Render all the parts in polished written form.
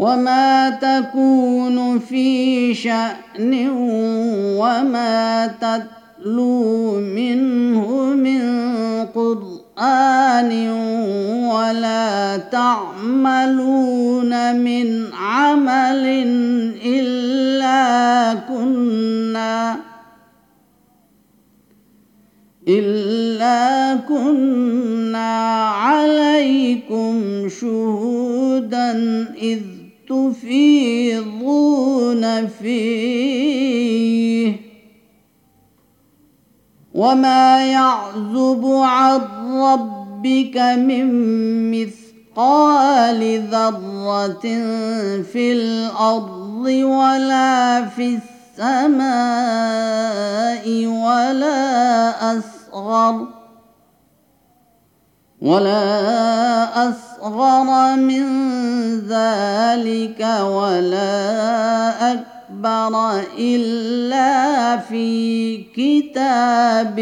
وما تكون في شأن وما تتلو منه من قرآن ولا تعملون من عمل إلا كنا عليكم شهودا إذ تفيضون فيه وما يعزب عن ربك من مثقال ذرة في الأرض ولا في السماء ولا أصغر من ذلك ولا أكبر إلا في كتاب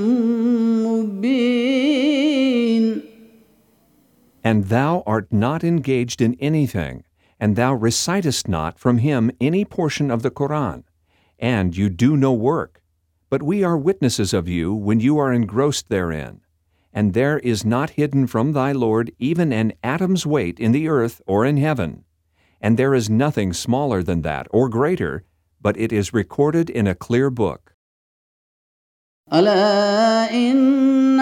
مبين. And thou art not engaged in anything, and thou recitest not from him any portion of the Quran, and you do no work, but we are witnesses of you when you are engrossed therein. And there is not hidden from thy Lord even an atom's weight in the earth or in heaven. And there is nothing smaller than that or greater, but it is recorded in a clear book. ألا إن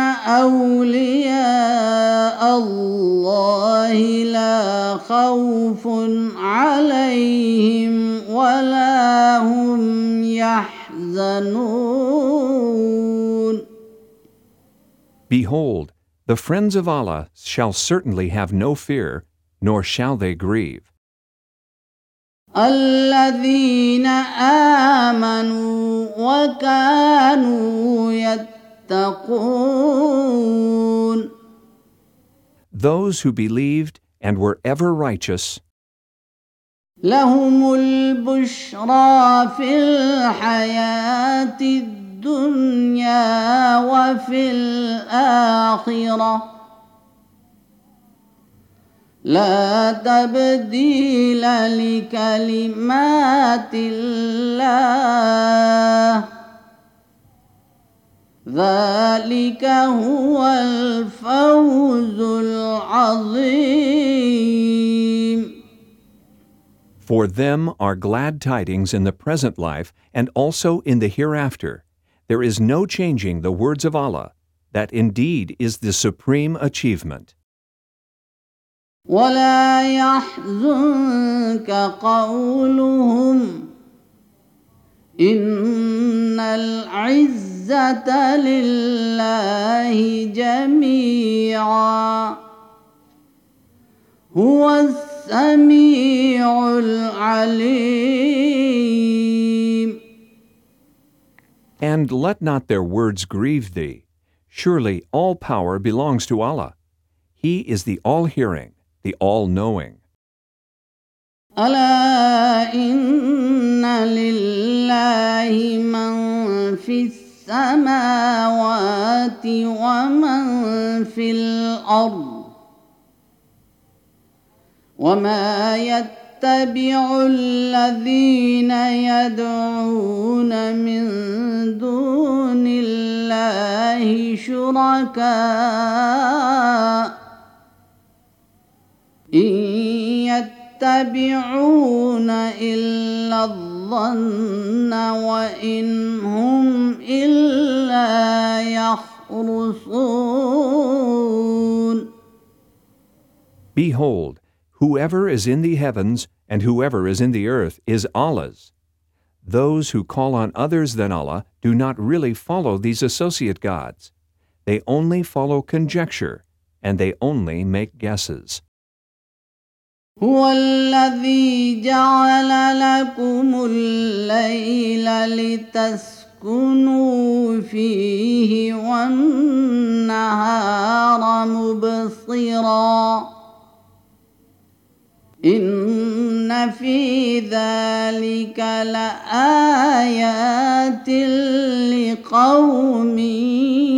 أولياء الله لا خوف عليهم ولا هم يحزنون. Behold, the friends of Allah shall certainly have no fear, nor shall they grieve. الذين آمنوا وكانوا يتقون. Those who believed and were ever righteous, لهم البشرى في الحياة الدنيا وفي الآخرة لا تبديل لكلمات الله ذلك هو الفوز العظيم. For them are glad tidings in the present life and also in the hereafter. There is no changing the words of Allah. That indeed is the supreme achievement. ولا يحزنك قولهم إن العزة لله جميعا هو السميع العليم. And let not their words grieve thee. Surely all power belongs to Allah. He is the all-hearing, the all-knowing. ألا إن لله من في السماوات ومن في الأرض وما يتبع الذين يدعون من دون الله شركاء إن يتبعون إلا الظن وإن هم إلا يخرصون. Behold, whoever is in the heavens and whoever is in the earth is Allah's. Those who call on others than Allah do not really follow these associate gods. They only follow conjecture, and they only make guesses. هو الذي جعل لكم الليل لتسكنوا فيه والنهار مبصرا إن في ذلك لآيات لقوم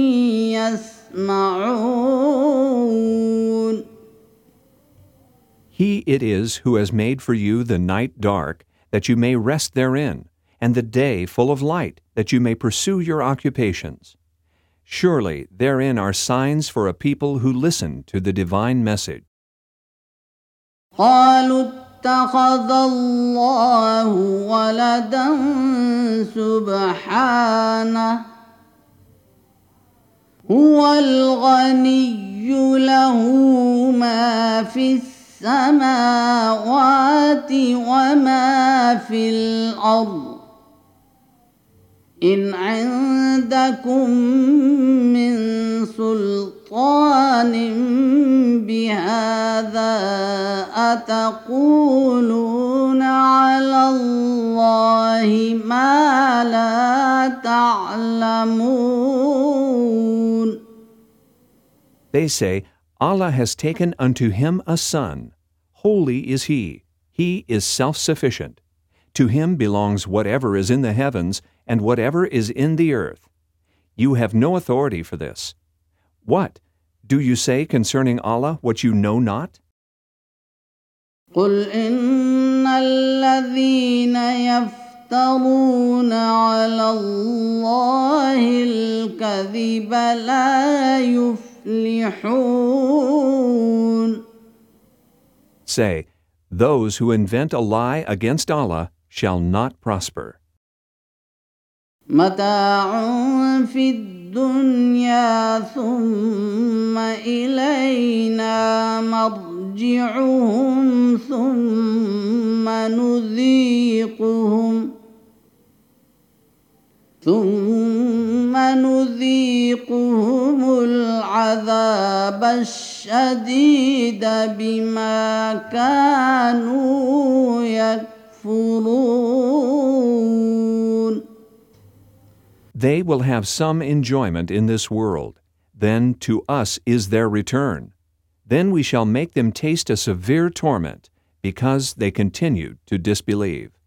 يسمعون. He it is who has made for you the night dark, that you may rest therein, and the day full of light, that you may pursue your occupations. Surely therein are signs for a people who listen to the divine message. قالوا اتخذ الله ولدا سبحانه هو الغني له ما في السماوات وما في الأرض إن عندكم من سلطان بهذا أتقولون على الله ما لا تعلمون. They say, Allah has taken unto him a son. Holy is he. He is self-sufficient. To him belongs whatever is in the heavens and whatever is in the earth. You have no authority for this. What? Do you say concerning Allah what you know not? قل إن الذين يفترون على الله الكذب لا يفلحون. Say, those who invent a lie against Allah shall not prosper. متاع في الدنيا ثم إلينا مرجعهم ثم نذيقهم العذاب الشديد بما كانوا يكفرون. They will have some enjoyment in this world. Then to us is their return. Then we shall make them taste a severe torment, because they continued to disbelieve.